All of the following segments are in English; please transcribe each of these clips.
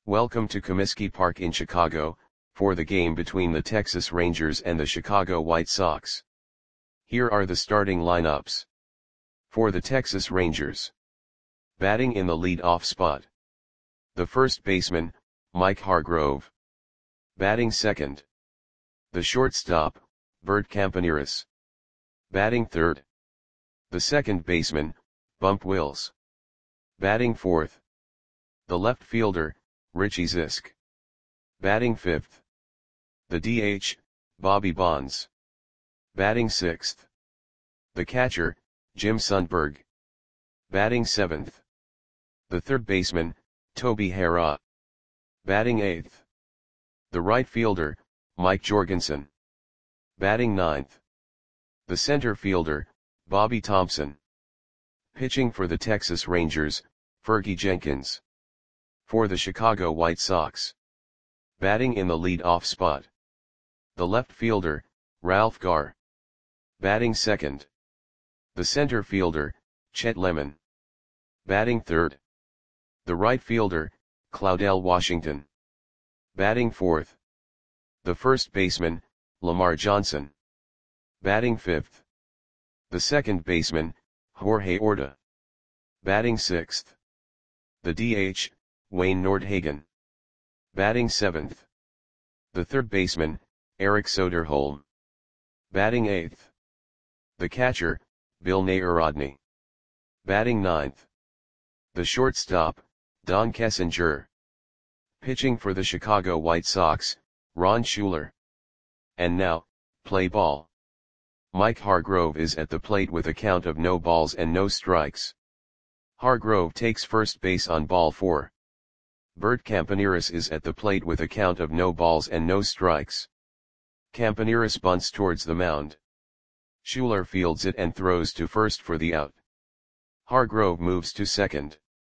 Welcome to Comiskey Park in Chicago, for the game between the Texas Rangers and the Chicago White Sox. Here are the starting lineups. For the Texas Rangers. Batting in the lead-off spot. The first baseman, Mike Hargrove. Batting second. The shortstop, Bert Campaneris. Batting third. The second baseman, Bump Wills. Batting fourth. The left fielder, Richie Zisk. Batting fifth. The DH, Bobby Bonds. Batting sixth. The catcher, Jim Sundberg. Batting seventh. The third baseman, Toby Harrah. Batting eighth. The right fielder, Mike Jorgensen. Batting ninth. The center fielder, Bobby Thompson. Pitching for the Texas Rangers, Fergie Jenkins. For the Chicago White Sox. Batting in the lead-off spot. The left fielder, Ralph Garr. Batting second. The center fielder, Chet Lemon. Batting third. The right fielder, Claudell Washington. Batting fourth. The first baseman, Lamar Johnson. Batting fifth. The second baseman, Jorge Orta. Batting sixth. The DH, Wayne Nordhagen. Batting seventh. The third baseman, Eric Soderholm. Batting eighth. The catcher, Bill Narodny. Batting ninth. The shortstop, Don Kessinger. Pitching for the Chicago White Sox, Ron Schuler. And now, play ball. Mike Hargrove is at the plate with a count of no balls and no strikes. Hargrove takes first base on ball 4. Bert Campaneris is at the plate with a count of no balls and no strikes. Campaneris bunts towards the mound. Schuler fields it and throws to first for the out. Hargrove moves to second.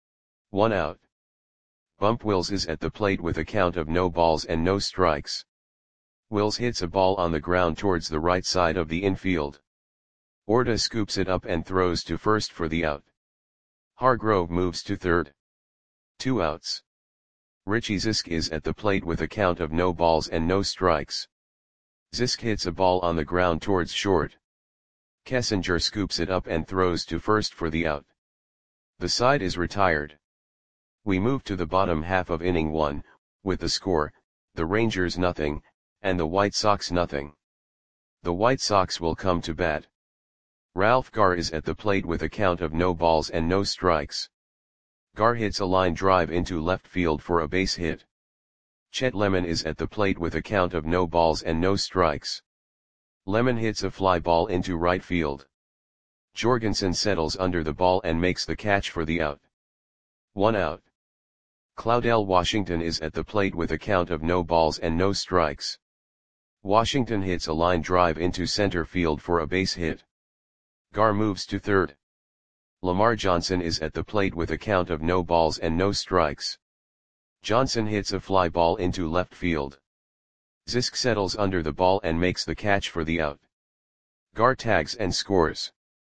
1 out. Bump Wills is at the plate with a count of no balls and no strikes. Wills hits a ball on the ground towards the right side of the infield. Orta scoops it up and throws to first for the out. Hargrove moves to third. 2 outs. Richie Zisk is at the plate with a count of no balls and no strikes. Zisk hits a ball on the ground towards short. Kessinger scoops it up and throws to first for the out. The side is retired. We move to the bottom half of inning 1, with the score, the Rangers nothing, and the White Sox nothing. The White Sox will come to bat. Ralph Garr is at the plate with a count of no balls and no strikes. Garr hits a line drive into left field for a base hit. Chet Lemon is at the plate with a count of no balls and no strikes. Lemon hits a fly ball into right field. Jorgensen settles under the ball and makes the catch for the out. 1 out. Claudell Washington is at the plate with a count of no balls and no strikes. Washington hits a line drive into center field for a base hit. Garr moves to third. Lamar Johnson is at the plate with a count of no balls and no strikes. Johnson hits a fly ball into left field. Zisk settles under the ball and makes the catch for the out. Garr tags and scores.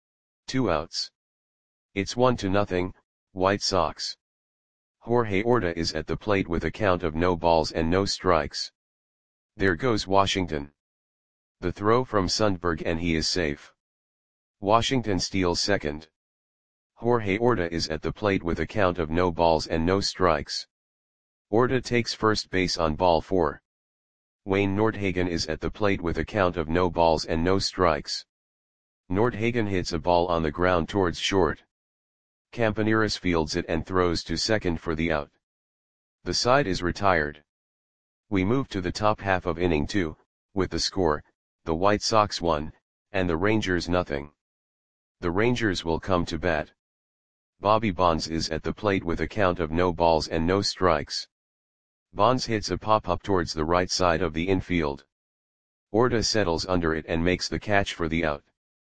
2 outs. It's 1-0, White Sox. Jorge Orta is at the plate with a count of no balls and no strikes. There goes Washington. The throw from Sundberg and he is safe. Washington steals second. Jorge Orta is at the plate with a count of no balls and no strikes. Orta takes first base on ball 4. Wayne Nordhagen is at the plate with a count of no balls and no strikes. Nordhagen hits a ball on the ground towards short. Campaneris fields it and throws to second for the out. The side is retired. We move to the top half of inning 2, with the score, the White Sox 1, and the Rangers nothing. The Rangers will come to bat. Bobby Bonds is at the plate with a count of no balls and no strikes. Bonds hits a pop-up towards the right side of the infield. Orta settles under it and makes the catch for the out.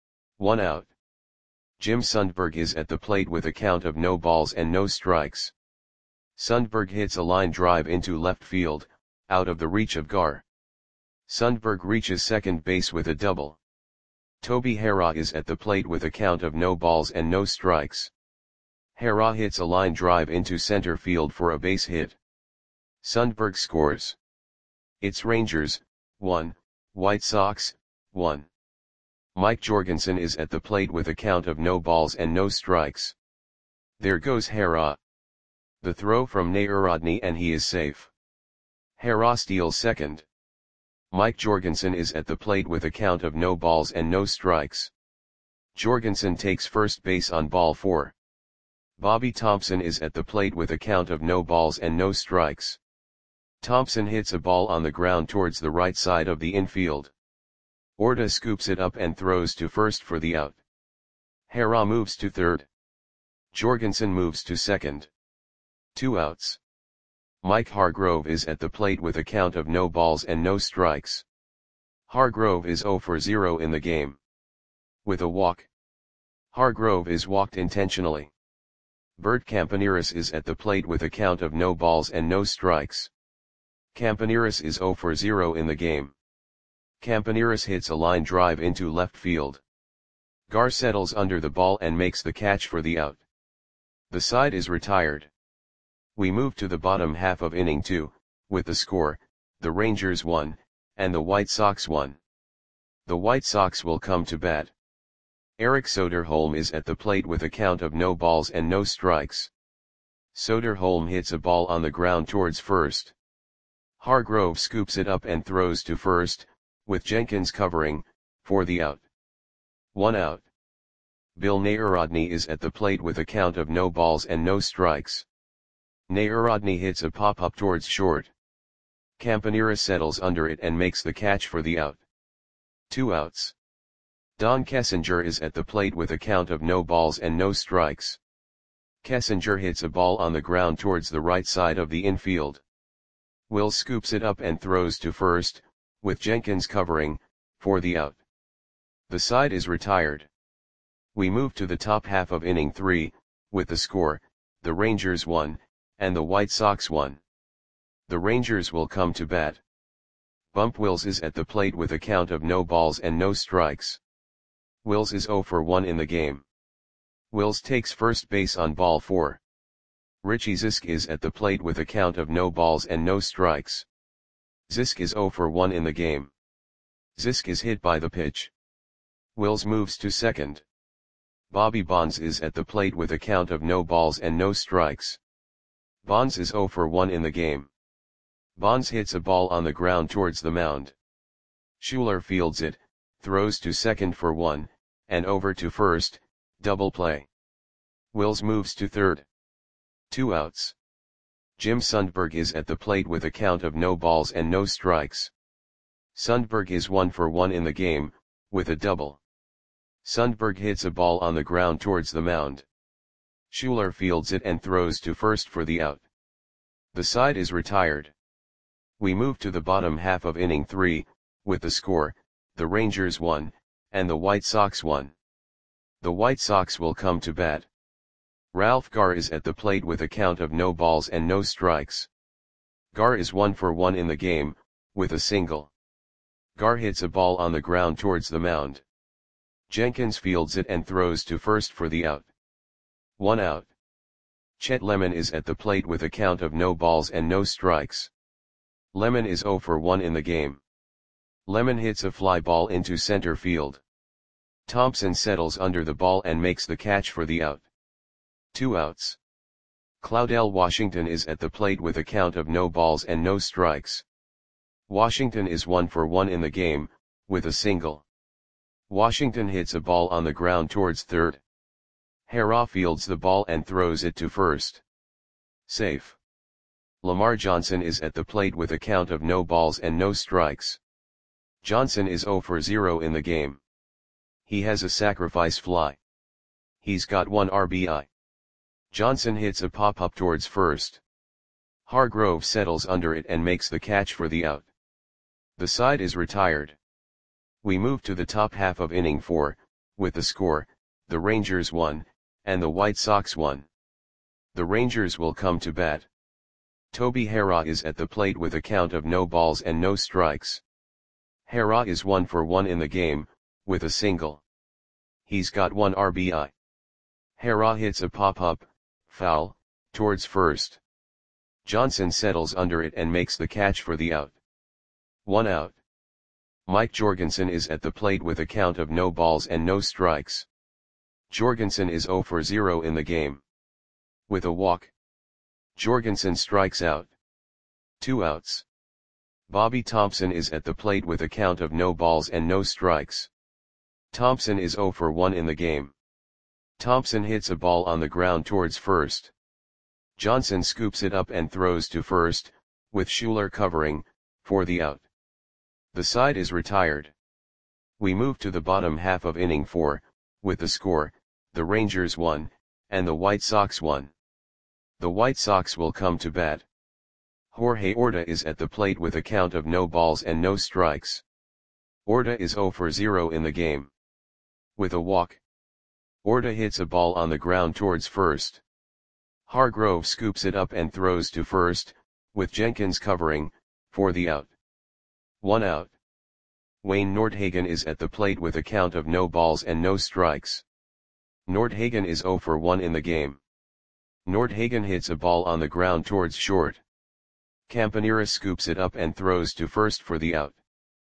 1 out. Jim Sundberg is at the plate with a count of no balls and no strikes. Sundberg hits a line drive into left field, out of the reach of Garr. Sundberg reaches second base with a double. Toby Harrah is at the plate with a count of no balls and no strikes. Harrah hits a line drive into center field for a base hit. Sundberg scores. It's Rangers, 1, White Sox, 1. Mike Jorgensen is at the plate with a count of no balls and no strikes. There goes Hera. The throw from Narodny and he is safe. Hera steals second. Mike Jorgensen is at the plate with a count of no balls and no strikes. Jorgensen takes first base on ball 4. Bobby Thompson is at the plate with a count of no balls and no strikes. Thompson hits a ball on the ground towards the right side of the infield. Orta scoops it up and throws to first for the out. Hera moves to third. Jorgensen moves to second. 2 outs. Mike Hargrove is at the plate with a count of no balls and no strikes. Hargrove is 0 for 0 in the game. With a walk. Hargrove is walked intentionally. Bert Campaneris is at the plate with a count of no balls and no strikes. Campaneris is 0 for 0 in the game. Campaneris hits a line drive into left field. Gar settles under the ball and makes the catch for the out. The side is retired. We move to the bottom half of inning 2, with the score, the Rangers 1, and the White Sox 1. The White Sox will come to bat. Eric Soderholm is at the plate with a count of no balls and no strikes. Soderholm hits a ball on the ground towards first. Hargrove scoops it up and throws to first, with Jenkins covering, for the out. 1 out. Bill Narodny is at the plate with a count of no balls and no strikes. Narodny hits a pop-up towards short. Campaneris settles under it and makes the catch for the out. 2 outs. Don Kessinger is at the plate with a count of no balls and no strikes. Kessinger hits a ball on the ground towards the right side of the infield. Will scoops it up and throws to first, with Jenkins covering, for the out. The side is retired. We move to the top half of inning 3, with the score, the Rangers 1, and the White Sox 1. The Rangers will come to bat. Bump Wills is at the plate with a count of no balls and no strikes. Wills is 0 for 1 in the game. Wills takes first base on ball 4. Richie Zisk is at the plate with a count of no balls and no strikes. Zisk is 0 for 1 in the game. Zisk is hit by the pitch. Wills moves to second. Bobby Bonds is at the plate with a count of no balls and no strikes. Bonds is 0 for 1 in the game. Bonds hits a ball on the ground towards the mound. Schuler fields it, throws to second for 1, and over to first, double play. Wills moves to third. 2 outs. Jim Sundberg is at the plate with a count of no balls and no strikes. Sundberg is 1 for 1 in the game, with a double. Sundberg hits a ball on the ground towards the mound. Schuler fields it and throws to first for the out. The side is retired. We move to the bottom half of inning 3, with the score, the Rangers 1, and the White Sox 1. The White Sox will come to bat. Ralph Gar is at the plate with a count of no balls and no strikes. Gar is 1 for 1 in the game, with a single. Gar hits a ball on the ground towards the mound. Jenkins fields it and throws to first for the out. 1 out. Chet Lemon is at the plate with a count of no balls and no strikes. Lemon is 0 for 1 in the game. Lemon hits a fly ball into center field. Thompson settles under the ball and makes the catch for the out. 2 outs. Claudel Washington is at the plate with a count of no balls and no strikes. Washington is 1 for 1 in the game, with a single. Washington hits a ball on the ground towards third. Hera fields the ball and throws it to first. Safe. Lamar Johnson is at the plate with a count of no balls and no strikes. Johnson is 0 for 0 in the game. He has a sacrifice fly. He's got 1 RBI. Johnson hits a pop-up towards first. Hargrove settles under it and makes the catch for the out. The side is retired. We move to the top half of inning 4, with the score, the Rangers 1, and the White Sox 1. The Rangers will come to bat. Toby Hera is at the plate with a count of no balls and no strikes. Hera is 1 for 1 in the game, with a single. He's got 1 RBI. Hera hits a pop-up, foul, towards first. Johnson settles under it and makes the catch for the out. 1 out. Mike Jorgensen is at the plate with a count of no balls and no strikes. Jorgensen is 0 for 0 in the game. With a walk, Jorgensen strikes out. 2 outs. Bobby Thompson is at the plate with a count of no balls and no strikes. Thompson is 0 for 1 in the game. Thompson hits a ball on the ground towards first. Johnson scoops it up and throws to first, with Schuler covering, for the out. The side is retired. We move to the bottom half of inning 4, with the score, the Rangers 1, and the White Sox 1. The White Sox will come to bat. Jorge Orta is at the plate with a count of no balls and no strikes. Orta is 0 for 0 in the game. With a walk, Orta hits a ball on the ground towards first. Hargrove scoops it up and throws to first, with Jenkins covering, for the out. 1 out. Wayne Nordhagen is at the plate with a count of no balls and no strikes. Nordhagen is 0 for 1 in the game. Nordhagen hits a ball on the ground towards short. Campaneris scoops it up and throws to first for the out.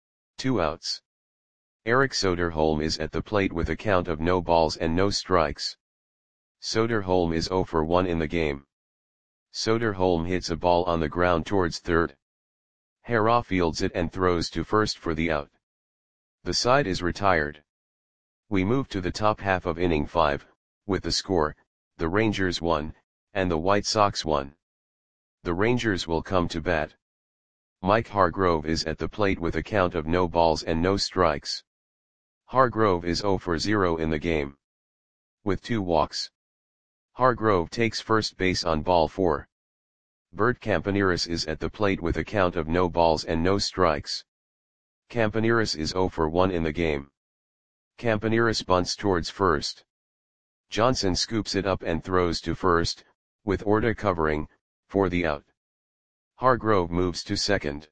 2 outs. Eric Soderholm is at the plate with a count of no balls and no strikes. Soderholm is 0 for 1 in the game. Soderholm hits a ball on the ground towards third. Hara fields it and throws to first for the out. The side is retired. We move to the top half of inning 5, with the score, the Rangers 1, and the White Sox 1. The Rangers will come to bat. Mike Hargrove is at the plate with a count of no balls and no strikes. Hargrove is 0 for 0 in the game. With 2 walks, Hargrove takes first base on ball 4. Bert Campaneris is at the plate with a count of no balls and no strikes. Campaneris is 0 for 1 in the game. Campaneris bunts towards first. Johnson scoops it up and throws to first, with Orta covering, for the out. Hargrove moves to second.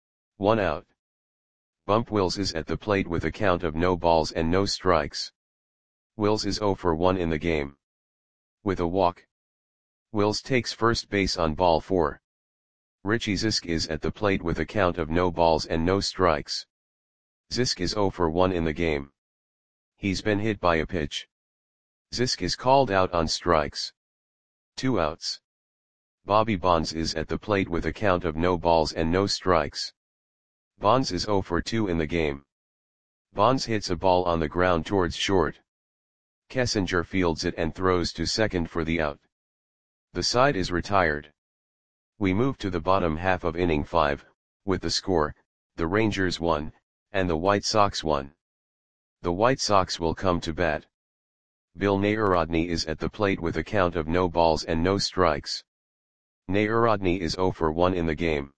1 out. Bump Wills is at the plate with a count of no balls and no strikes. Wills is 0 for 1 in the game. With a walk, Wills takes first base on ball 4. Richie Zisk is at the plate with a count of no balls and no strikes. Zisk is 0 for 1 in the game. He's been hit by a pitch. Zisk is called out on strikes. 2 outs. Bobby Bonds is at the plate with a count of no balls and no strikes. Bonds is 0 for 2 in the game. Bonds hits a ball on the ground towards short. Kessinger fields it and throws to second for the out. The side is retired. We move to the bottom half of inning 5, with the score, the Rangers 1, and the White Sox 1. The White Sox will come to bat. Bill Narodny is at the plate with a count of no balls and no strikes. Narodny is 0 for 1 in the game.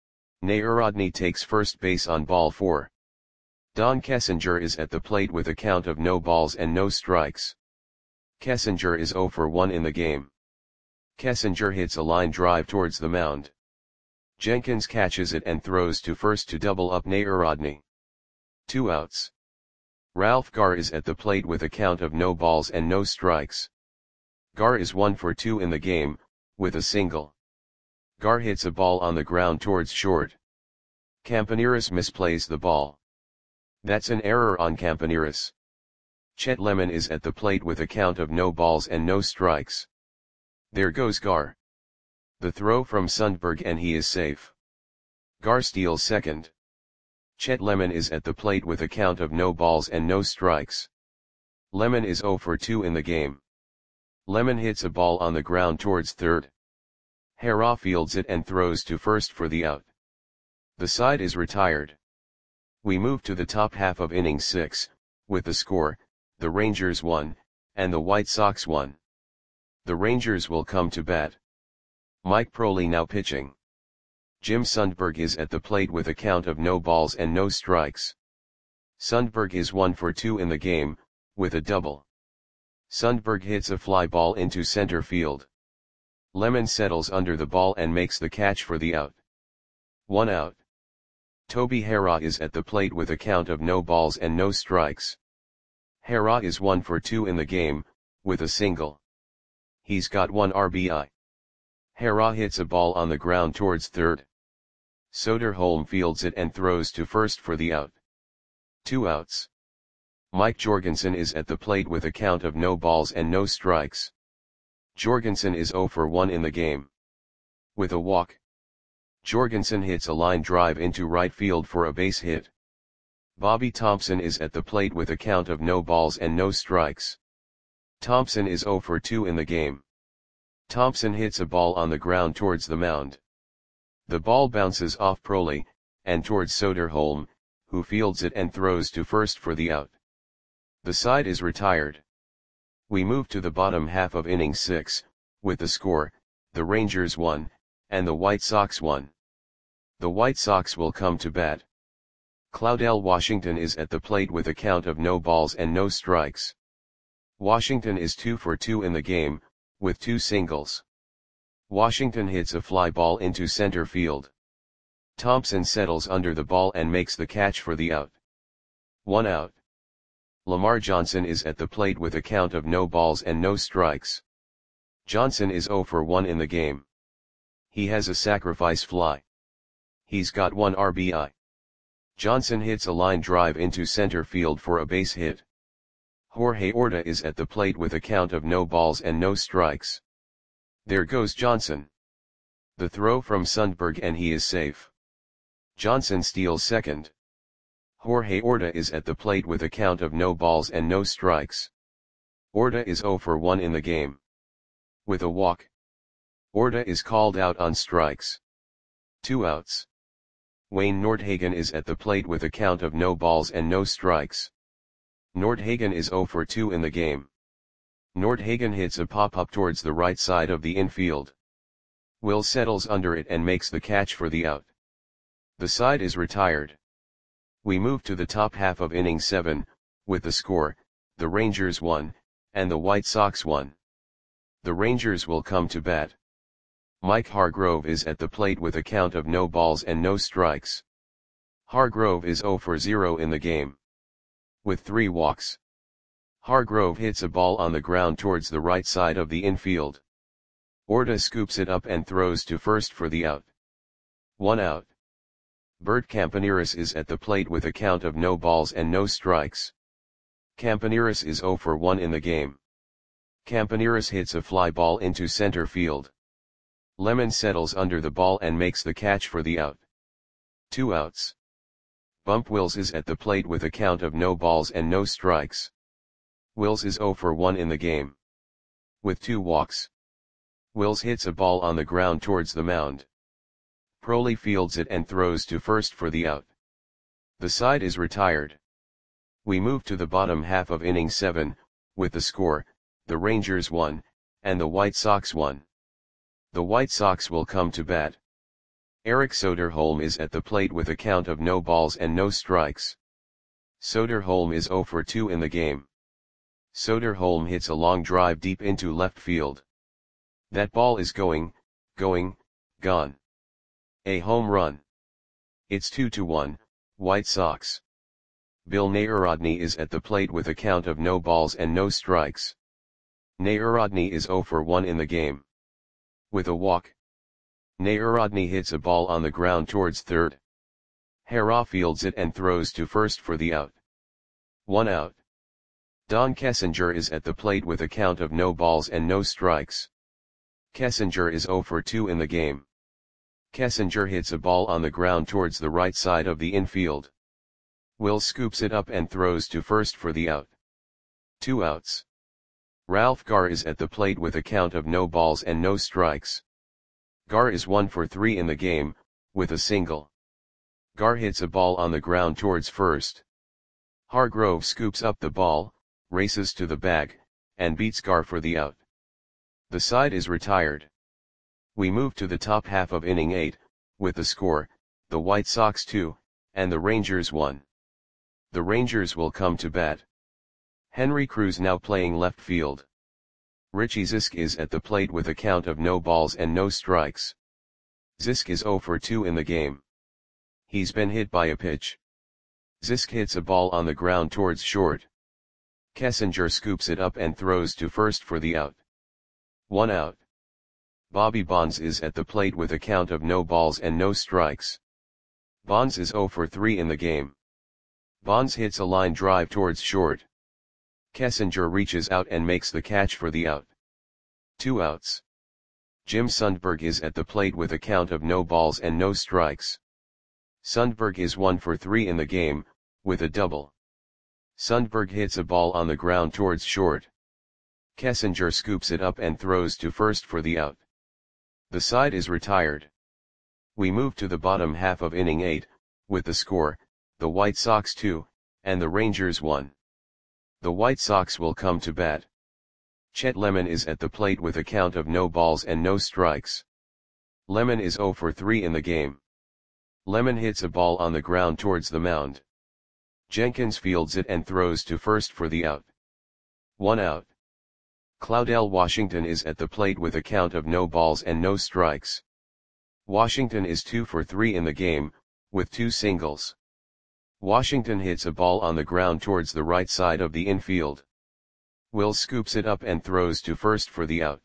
Narodny takes first base on ball 4. Don Kessinger is at the plate with a count of no balls and no strikes. Kessinger is 0 for 1 in the game. Kessinger hits a line drive towards the mound. Jenkins catches it and throws to first to double up Narodny. 2 outs. Ralph Garr is at the plate with a count of no balls and no strikes. Garr is 1 for 2 in the game, with a single. Garr hits a ball on the ground towards short. Campaneris misplays the ball. That's an error on Campaneris. Chet Lemon is at the plate with a count of no balls and no strikes. There goes Garr. The throw from Sundberg and he is safe. Garr steals second. Chet Lemon is at the plate with a count of no balls and no strikes. Lemon is 0 for 2 in the game. Lemon hits a ball on the ground towards third. Hara fields it and throws to first for the out. The side is retired. We move to the top half of inning 6, with the score, the Rangers 1, and the White Sox 1. The Rangers will come to bat. Mike Proley now pitching. Jim Sundberg is at the plate with a count of no balls and no strikes. Sundberg is 1 for 2 in the game, with a double. Sundberg hits a fly ball into center field. Lemon settles under the ball and makes the catch for the out. 1 out. Toby Hara is at the plate with a count of no balls and no strikes. Hara is 1 for 2 in the game, with a single. He's got 1 RBI. Hara hits a ball on the ground towards third. Soderholm fields it and throws to first for the out. 2 outs. Mike Jorgensen is at the plate with a count of no balls and no strikes. Jorgensen is 0 for 1 in the game. With a walk, Jorgensen hits a line drive into right field for a base hit. Bobby Thompson is at the plate with a count of no balls and no strikes. Thompson is 0 for 2 in the game. Thompson hits a ball on the ground towards the mound. The ball bounces off Proley, and towards Soderholm, who fields it and throws to first for the out. The side is retired. We move to the bottom half of inning 6, with the score, the Rangers 1, and the White Sox 1. The White Sox will come to bat. Claudell Washington is at the plate with a count of no balls and no strikes. Washington is 2 for 2 in the game, with 2 singles. Washington hits a fly ball into center field. Thompson settles under the ball and makes the catch for the out. 1 out. Lamar Johnson is at the plate with a count of no balls and no strikes. Johnson is 0 for 1 in the game. He has a sacrifice fly. He's got 1 RBI. Johnson hits a line drive into center field for a base hit. Jorge Orta is at the plate with a count of no balls and no strikes. There goes Johnson. The throw from Sundberg and he is safe. Johnson steals second. Jorge Orta is at the plate with a count of no balls and no strikes. Orta is 0 for 1 in the game. With a walk, Orta is called out on strikes. 2 outs. Wayne Nordhagen is at the plate with a count of no balls and no strikes. Nordhagen is 0 for 2 in the game. Nordhagen hits a pop-up towards the right side of the infield. Will settles under it and makes the catch for the out. The side is retired. We move to the top half of inning 7, with the score, the Rangers 1, and the White Sox 1. The Rangers will come to bat. Mike Hargrove is at the plate with a count of no balls and no strikes. Hargrove is 0 for 0 in the game. With 3 walks, Hargrove hits a ball on the ground towards the right side of the infield. Orta scoops it up and throws to first for the out. 1 out. Bert Campaneris is at the plate with a count of no balls and no strikes. Campaneris is 0 for 1 in the game. Campaneris hits a fly ball into center field. Lemon settles under the ball and makes the catch for the out. 2 outs. Bump Wills is at the plate with a count of no balls and no strikes. Wills is 0 for 1 in the game. With 2 walks, Wills hits a ball on the ground towards the mound. Proley fields it and throws to first for the out. The side is retired. We move to the bottom half of inning 7, with the score, the Rangers 1, and the White Sox 1. The White Sox will come to bat. Eric Soderholm is at the plate with a count of no balls and no strikes. Soderholm is 0 for 2 in the game. Soderholm hits a long drive deep into left field. That ball is gone. A home run. It's 2-1, White Sox. Bill Narodny is at the plate with a count of no balls and no strikes. Narodny is 0 for 1 in the game. With a walk, Narodny hits a ball on the ground towards third. Hara fields it and throws to first for the out. 1 out. Don Kessinger is at the plate with a count of no balls and no strikes. Kessinger is 0 for 2 in the game. Kessinger hits a ball on the ground towards the right side of the infield. Will scoops it up and throws to first for the out. 2 outs. Ralph Garr is at the plate with a count of no balls and no strikes. Garr is 1 for 3 in the game, with a single. Garr hits a ball on the ground towards first. Hargrove scoops up the ball, races to the bag, and beats Garr for the out. The side is retired. We move to the top half of inning 8, with the score, the White Sox 2, and the Rangers 1. The Rangers will come to bat. Henry Cruz now playing left field. Richie Zisk is at the plate with a count of no balls and no strikes. Zisk is 0 for 2 in the game. He's been hit by a pitch. Zisk hits a ball on the ground towards short. Kessinger scoops it up and throws to first for the out. 1 out. Bobby Bonds is at the plate with a count of no balls and no strikes. Bonds is 0 for 3 in the game. Bonds hits a line drive towards short. Kessinger reaches out and makes the catch for the out. 2 outs. Jim Sundberg is at the plate with a count of no balls and no strikes. Sundberg is 1 for 3 in the game, with a double. Sundberg hits a ball on the ground towards short. Kessinger scoops it up and throws to first for the out. The side is retired. We move to the bottom half of inning 8, with the score, the White Sox 2, and the Rangers 1. The White Sox will come to bat. Chet Lemon is at the plate with a count of no balls and no strikes. Lemon is 0 for 3 in the game. Lemon hits a ball on the ground towards the mound. Jenkins fields it and throws to first for the out. 1 out. Claudell Washington is at the plate with a count of no balls and no strikes. Washington is 2 for 3 in the game, with 2 singles. Washington hits a ball on the ground towards the right side of the infield. Will scoops it up and throws to first for the out.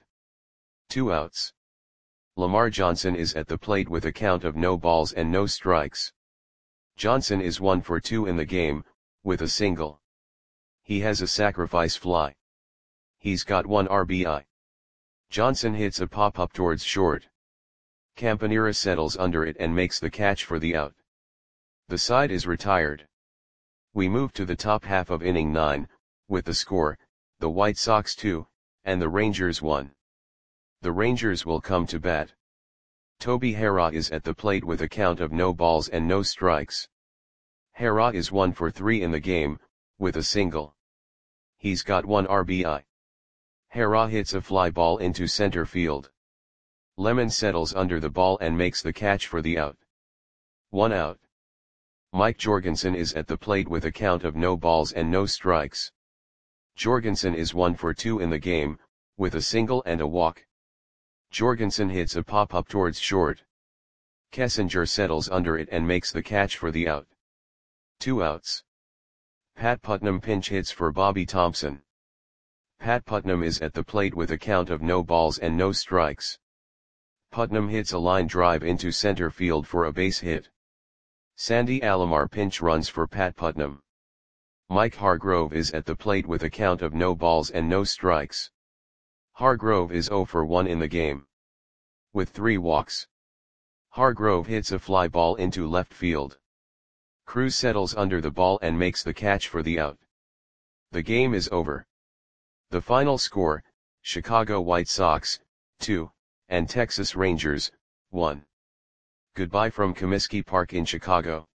2 outs. Lamar Johnson is at the plate with a count of no balls and no strikes. Johnson is 1 for 2 in the game, with a single. He has a sacrifice fly. He's got 1 RBI. Johnson hits a pop-up towards short. Campanera settles under it and makes the catch for the out. The side is retired. We move to the top half of inning 9, with the score, the White Sox 2, and the Rangers 1. The Rangers will come to bat. Toby Harrah is at the plate with a count of no balls and no strikes. Harrah is 1 for 3 in the game, with a single. He's got 1 RBI. Harrah hits a fly ball into center field. Lemon settles under the ball and makes the catch for the out. 1 out. Mike Jorgensen is at the plate with a count of no balls and no strikes. Jorgensen is 1 for 2 in the game, with a single and a walk. Jorgensen hits a pop-up towards short. Kessinger settles under it and makes the catch for the out. 2 outs. Pat Putnam pinch hits for Bobby Thompson. Pat Putnam is at the plate with a count of no balls and no strikes. Putnam hits a line drive into center field for a base hit. Sandy Alomar pinch runs for Pat Putnam. Mike Hargrove is at the plate with a count of no balls and no strikes. Hargrove is 0 for 1 in the game, with 3 walks. Hargrove hits a fly ball into left field. Cruz settles under the ball and makes the catch for the out. The game is over. The final score, Chicago White Sox, 2, and Texas Rangers, 1. Goodbye from Comiskey Park in Chicago.